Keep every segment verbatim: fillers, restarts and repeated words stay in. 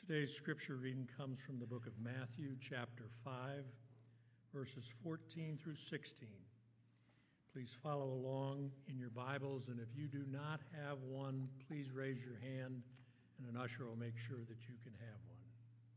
Today's scripture reading comes from the book of Matthew, chapter five, verses fourteen through sixteen. Please follow along in your Bibles, and if you do not have one, please raise your hand, and an usher will make sure that you can have one.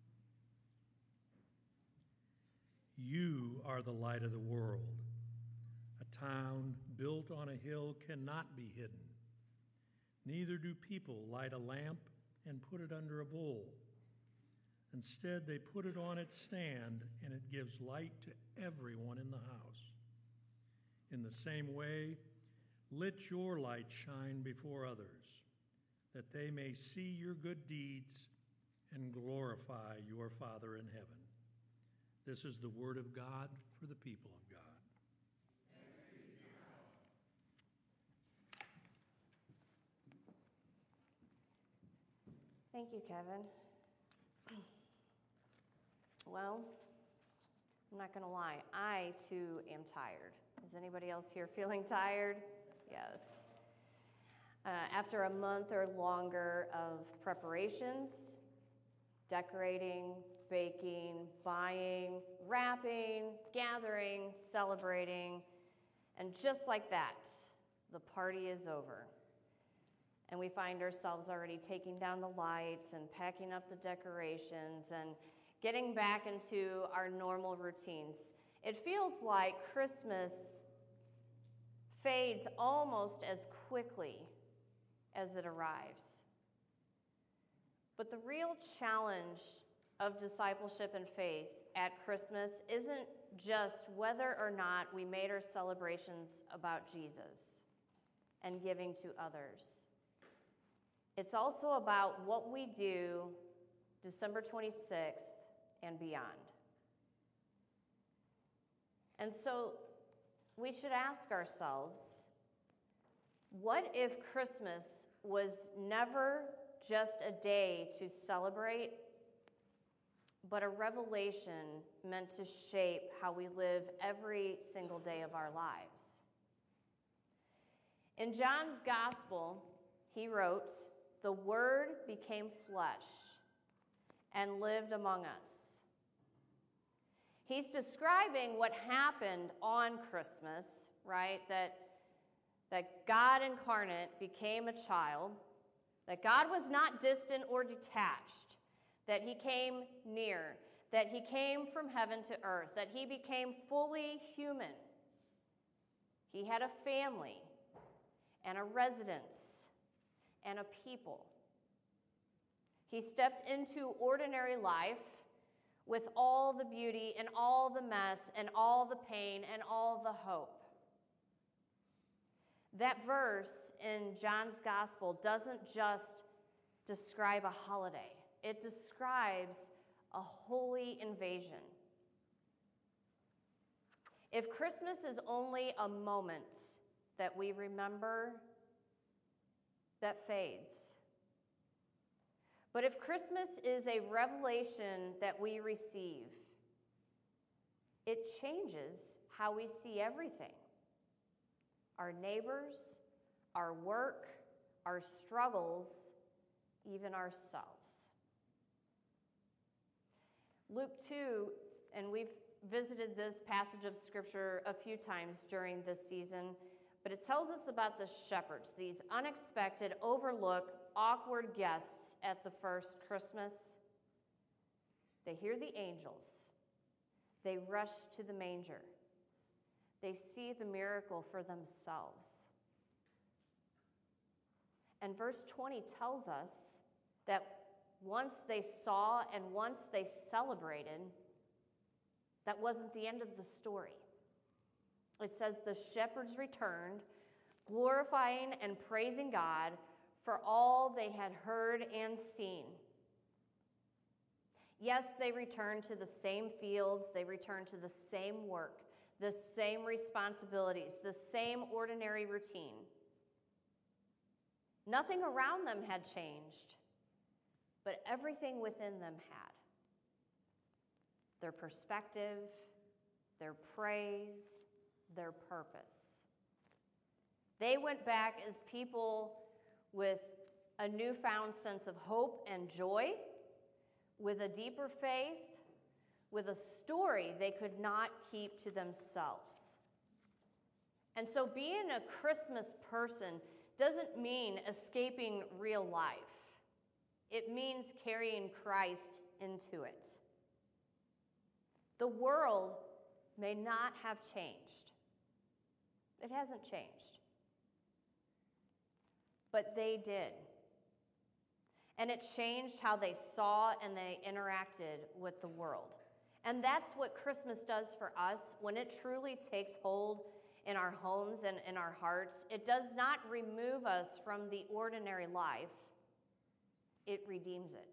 You are the light of the world. A town built on a hill cannot be hidden. Neither do people light a lamp and put it under a bowl. Instead, they put it on its stand, and it gives light to everyone in the house. In the same way, let your light shine before others, that they may see your good deeds and glorify your Father in heaven. This is the word of God for the people of God. Thank you, Kevin. Well, I'm not going to lie. I, too, am tired. Is anybody else here feeling tired? Yes. Uh, after a month or longer of preparations, decorating, baking, buying, wrapping, gathering, celebrating, and just like that, the party is over. And we find ourselves already taking down the lights and packing up the decorations and getting back into our normal routines. It feels like Christmas fades almost as quickly as it arrives. But the real challenge of discipleship and faith at Christmas isn't just whether or not we made our celebrations about Jesus and giving to others. It's also about what we do December twenty-sixth and beyond. And so we should ask ourselves, what if Christmas was never just a day to celebrate, but a revelation meant to shape how we live every single day of our lives? In John's Gospel, he wrote, "The Word became flesh and lived among us." He's describing what happened on Christmas, right? That, that God incarnate became a child, that God was not distant or detached, that he came near, that he came from heaven to earth, that he became fully human. He had a family and a residence and a people. He stepped into ordinary life with all the beauty and all the mess and all the pain and all the hope. That verse in John's Gospel doesn't just describe a holiday. It describes a holy invasion. If Christmas is only a moment that we remember, that fades. But if Christmas is a revelation that we receive, it changes how we see everything. Our neighbors, our work, our struggles, even ourselves. Luke two, and we've visited this passage of Scripture a few times during this season, but it tells us about the shepherds, these unexpected, overlooked, awkward guests at the first Christmas. They hear the angels. They rush to the manger. They see the miracle for themselves. And verse twenty tells us that once they saw and once they celebrated, that wasn't the end of the story. It says the shepherds returned, glorifying and praising God for all they had heard and seen. Yes, they returned to the same fields, they returned to the same work, the same responsibilities, the same ordinary routine. Nothing around them had changed, but everything within them had. Their perspective, their praise, their purpose. They went back as people with a newfound sense of hope and joy, with a deeper faith, with a story they could not keep to themselves. And so being a Christmas person doesn't mean escaping real life. It means carrying Christ into it. The world may not have changed. It hasn't changed. But they did. And it changed how they saw and they interacted with the world. And that's what Christmas does for us when it truly takes hold in our homes and in our hearts. It does not remove us from the ordinary life. It redeems it.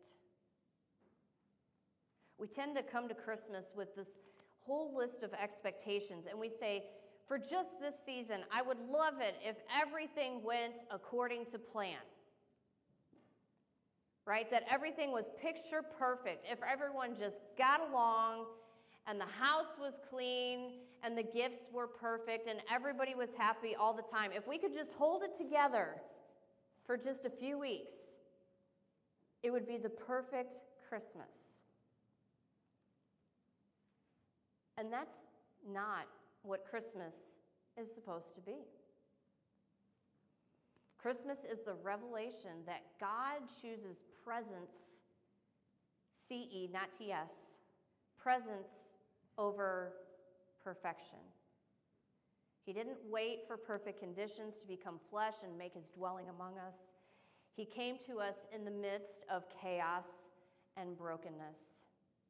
We tend to come to Christmas with this whole list of expectations, and we say, for just this season, I would love it if everything went according to plan. Right? That everything was picture perfect. If everyone just got along and the house was clean and the gifts were perfect and everybody was happy all the time. If we could just hold it together for just a few weeks, it would be the perfect Christmas. And that's not what Christmas is supposed to be. Christmas is the revelation that God chooses presence, C E, not T S, presence over perfection. He didn't wait for perfect conditions to become flesh and make his dwelling among us. He came to us in the midst of chaos and brokenness.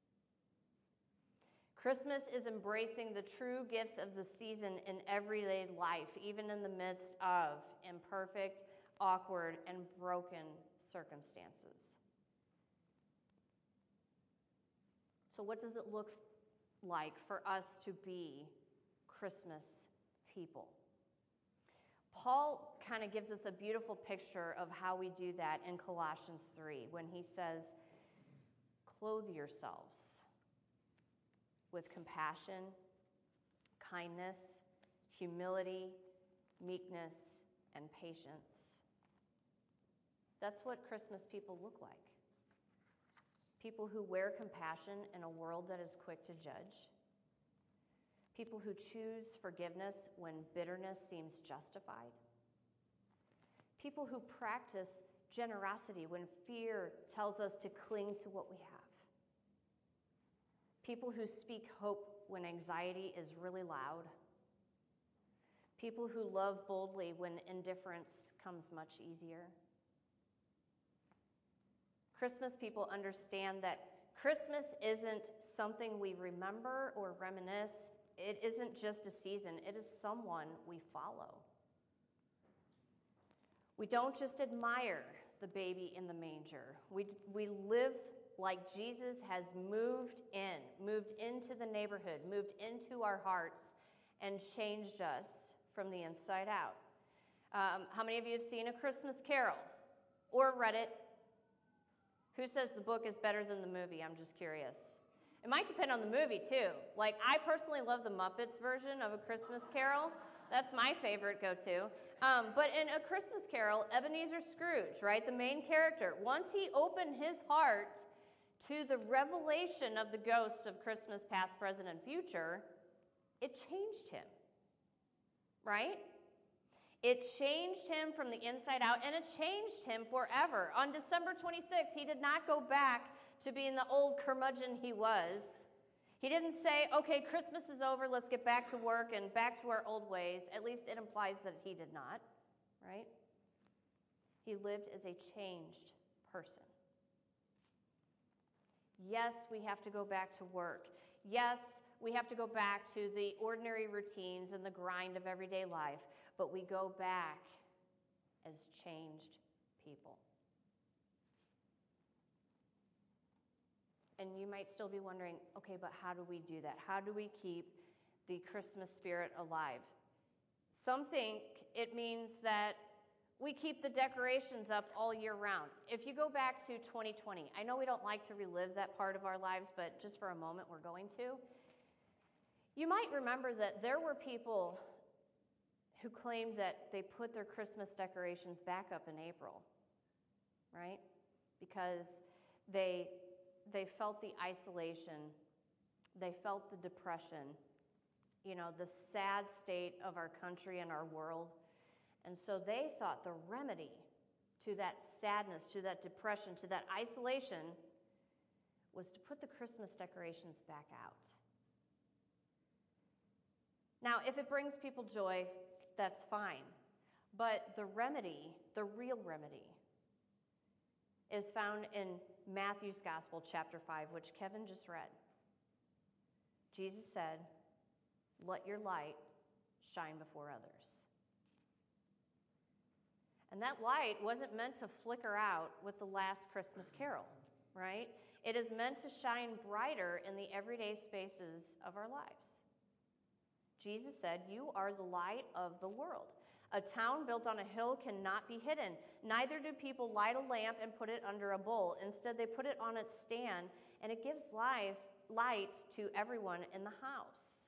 Christmas is embracing the true gifts of the season in everyday life, even in the midst of imperfect, awkward, and broken circumstances. So what does it look like for us to be Christmas people? Paul kind of gives us a beautiful picture of how we do that in Colossians three when he says, clothe yourselves with compassion, kindness, humility, meekness, and patience. That's what Christmas people look like. People who wear compassion in a world that is quick to judge. People who choose forgiveness when bitterness seems justified. People who practice generosity when fear tells us to cling to what we have. People who speak hope when anxiety is really loud. People who love boldly when indifference comes much easier. Christmas people understand that Christmas isn't something we remember or reminisce. It isn't just a season. It is someone we follow. We don't just admire the baby in the manger. We, we live like Jesus has moved in, moved into the neighborhood, moved into our hearts, and changed us from the inside out. Um, how many of you have seen A Christmas Carol or read it? Who says the book is better than the movie? I'm just curious. It might depend on the movie, too. Like, I personally love the Muppets version of A Christmas Carol. That's my favorite go-to. Um, but in A Christmas Carol, Ebenezer Scrooge, right, the main character, once he opened his heart to the revelation of the ghosts of Christmas past, present, and future, it changed him, right? It changed him from the inside out, and it changed him forever. On December twenty-sixth, he did not go back to being the old curmudgeon he was. He didn't say, okay, Christmas is over, let's get back to work and back to our old ways. At least it implies that he did not, right? He lived as a changed person. Yes, we have to go back to work. Yes, we have to go back to the ordinary routines and the grind of everyday life, but we go back as changed people. And you might still be wondering, okay, but how do we do that? How do we keep the Christmas spirit alive? Some think it means that we keep the decorations up all year round. If you go back to twenty twenty, I know we don't like to relive that part of our lives, but just for a moment we're going to. You might remember that there were people who claimed that they put their Christmas decorations back up in April, right? Because they they felt the isolation, they felt the depression, you know, the sad state of our country and our world. And so they thought the remedy to that sadness, to that depression, to that isolation was to put the Christmas decorations back out. Now, if it brings people joy, that's fine. But the remedy, the real remedy, is found in Matthew's Gospel, chapter five, which Kevin just read. Jesus said, "Let your light shine before others." And that light wasn't meant to flicker out with the last Christmas carol, right? It is meant to shine brighter in the everyday spaces of our lives. Jesus said, "You are the light of the world. A town built on a hill cannot be hidden. Neither do people light a lamp and put it under a bowl. Instead, they put it on its stand, and it gives life, light to everyone in the house."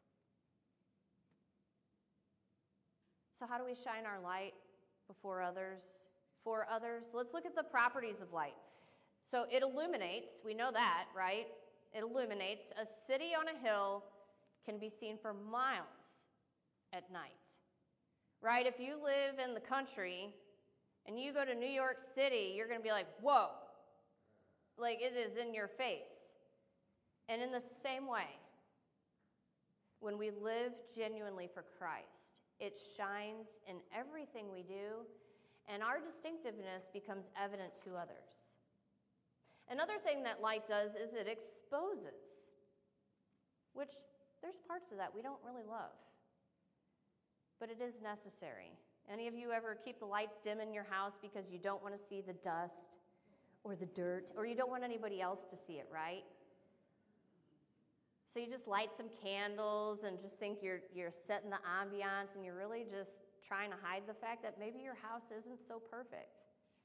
So how do we shine our light before others, for others? Let's look at the properties of light. So it illuminates, we know that, right? It illuminates. A city on a hill can be seen for miles at night, right? If you live in the country and you go to New York City, you're going to be like, whoa, like it is in your face. And in the same way, when we live genuinely for Christ, it shines in everything we do, and our distinctiveness becomes evident to others. Another thing that light does is it exposes, which there's parts of that we don't really love, but it is necessary. Any of you ever keep the lights dim in your house because you don't want to see the dust or the dirt, or you don't want anybody else to see it, right? So you just light some candles and just think you're you're setting the ambiance, and you're really just trying to hide the fact that maybe your house isn't so perfect.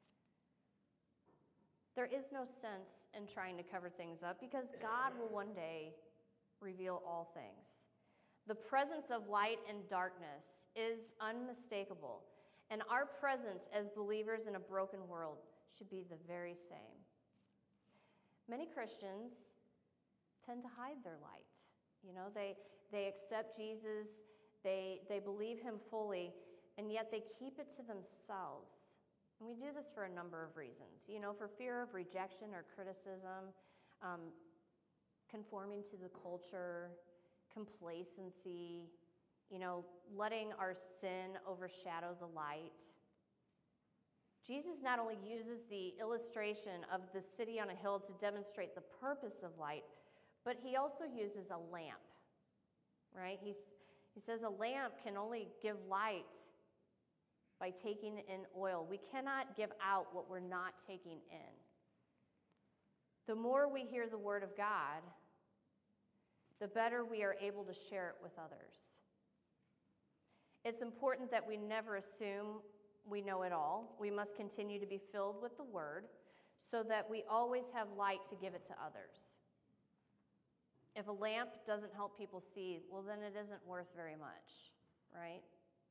There is no sense in trying to cover things up because God will one day reveal all things. The presence of light and darkness is unmistakable, and our presence as believers in a broken world should be the very same. Many Christians tend to hide their light. You know, they they accept Jesus, they they believe him fully, and yet they keep it to themselves. And we do this for a number of reasons. You know, for fear of rejection or criticism, um, conforming to the culture, complacency, you know, letting our sin overshadow the light. Jesus not only uses the illustration of the city on a hill to demonstrate the purpose of light, but he also uses a lamp, right? He's, he says a lamp can only give light by taking in oil. We cannot give out what we're not taking in. The more we hear the word of God, the better we are able to share it with others. It's important that we never assume we know it all. We must continue to be filled with the word so that we always have light to give it to others. If a lamp doesn't help people see, well, then it isn't worth very much, right?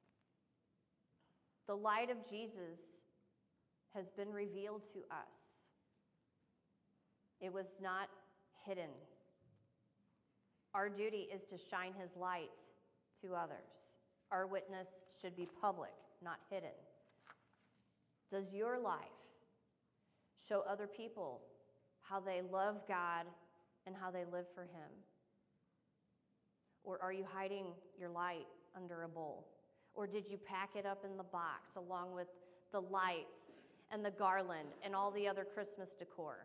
The light of Jesus has been revealed to us. It was not hidden. Our duty is to shine his light to others. Our witness should be public, not hidden. Does your life show other people how they love God and how they live for him? Or are you hiding your light under a bowl? Or did you pack it up in the box along with the lights and the garland and all the other Christmas decor?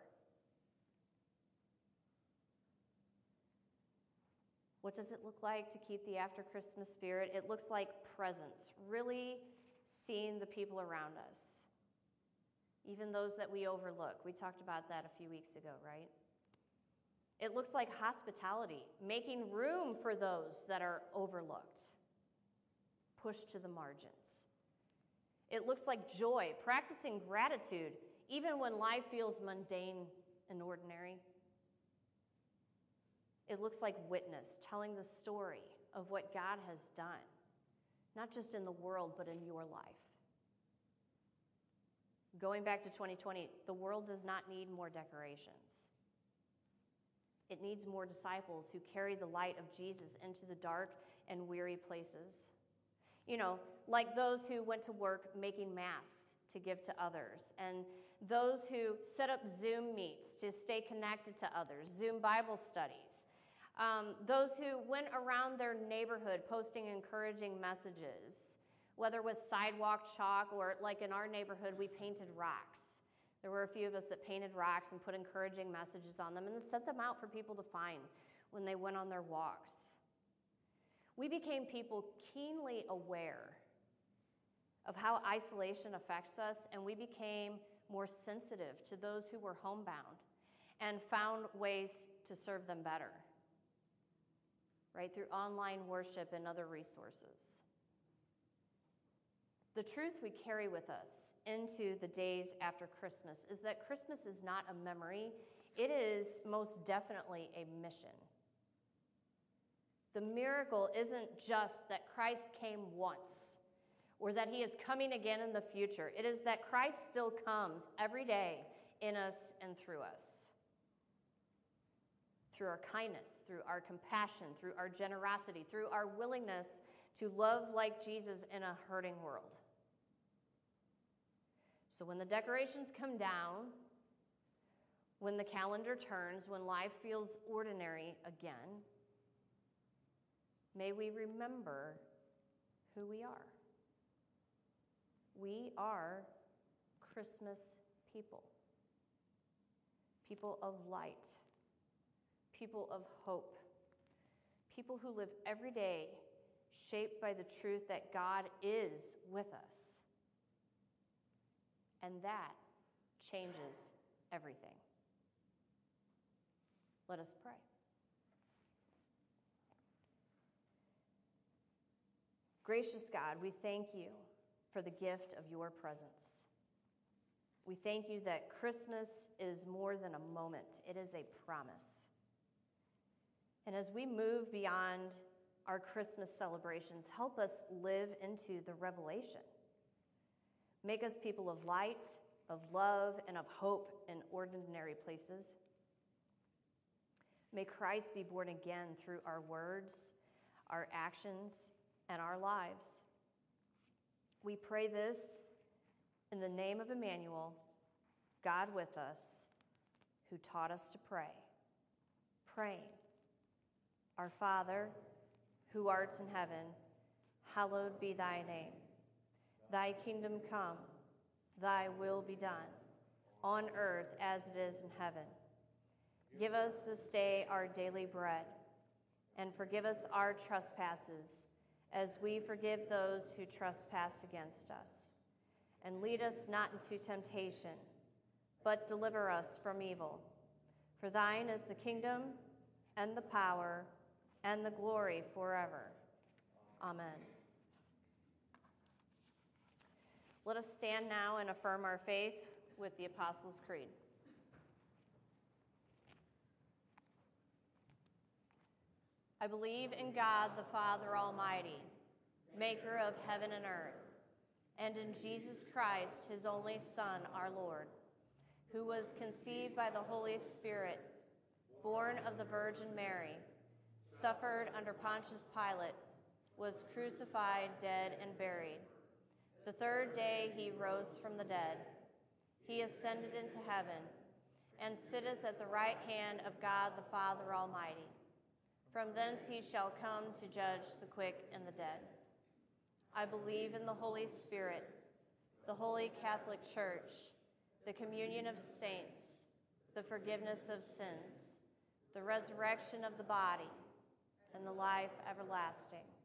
What does it look like to keep the after Christmas spirit? It looks like presence, really seeing the people around us, even those that we overlook. We talked about that a few weeks ago, right? It looks like hospitality, making room for those that are overlooked, pushed to the margins. It looks like joy, practicing gratitude, even when life feels mundane and ordinary. It looks like witness, telling the story of what God has done, not just in the world, but in your life. Going back to twenty twenty, the world does not need more decorations. It needs more disciples who carry the light of Jesus into the dark and weary places. You know, like those who went to work making masks to give to others, and those who set up Zoom meets to stay connected to others, Zoom Bible studies, um, those who went around their neighborhood posting encouraging messages, whether with sidewalk chalk or like in our neighborhood, we painted rocks. There were a few of us that painted rocks and put encouraging messages on them and then sent them out for people to find when they went on their walks. We became people keenly aware of how isolation affects us, and we became more sensitive to those who were homebound and found ways to serve them better, right, through online worship and other resources. The truth we carry with us into the days after Christmas is that Christmas is not a memory, it is most definitely a mission. The miracle isn't just that Christ came once or that he is coming again in the future. It is that Christ still comes every day in us and through us. Through our kindness, through our compassion, through our generosity, through our willingness to love like Jesus in a hurting world. So when the decorations come down, when the calendar turns, when life feels ordinary again, may we remember who we are. We are Christmas people. People of light. People of hope. People who live every day shaped by the truth that God is with us. And that changes everything. Let us pray. Gracious God, we thank you for the gift of your presence. We thank you that Christmas is more than a moment. It is a promise. And as we move beyond our Christmas celebrations, help us live into the revelation. Make us people of light, of love, and of hope in ordinary places. May Christ be born again through our words, our actions, and our lives. We pray this in the name of Emmanuel, God with us, who taught us to pray. Praying, Our Father, who art in heaven, hallowed be thy name. Thy kingdom come, thy will be done, on earth as it is in heaven. Give us this day our daily bread, and forgive us our trespasses, as we forgive those who trespass against us. And lead us not into temptation, but deliver us from evil. For thine is the kingdom, and the power, and the glory forever. Amen. Let us stand now and affirm our faith with the Apostles' Creed. I believe in God, the Father Almighty, maker of heaven and earth, and in Jesus Christ, his only Son, our Lord, who was conceived by the Holy Spirit, born of the Virgin Mary, suffered under Pontius Pilate, was crucified, dead, and buried. The third day he rose from the dead. He ascended into heaven, and sitteth at the right hand of God the Father Almighty. From thence he shall come to judge the quick and the dead. I believe in the Holy Spirit, the Holy Catholic Church, the communion of saints, the forgiveness of sins, the resurrection of the body, and the life everlasting.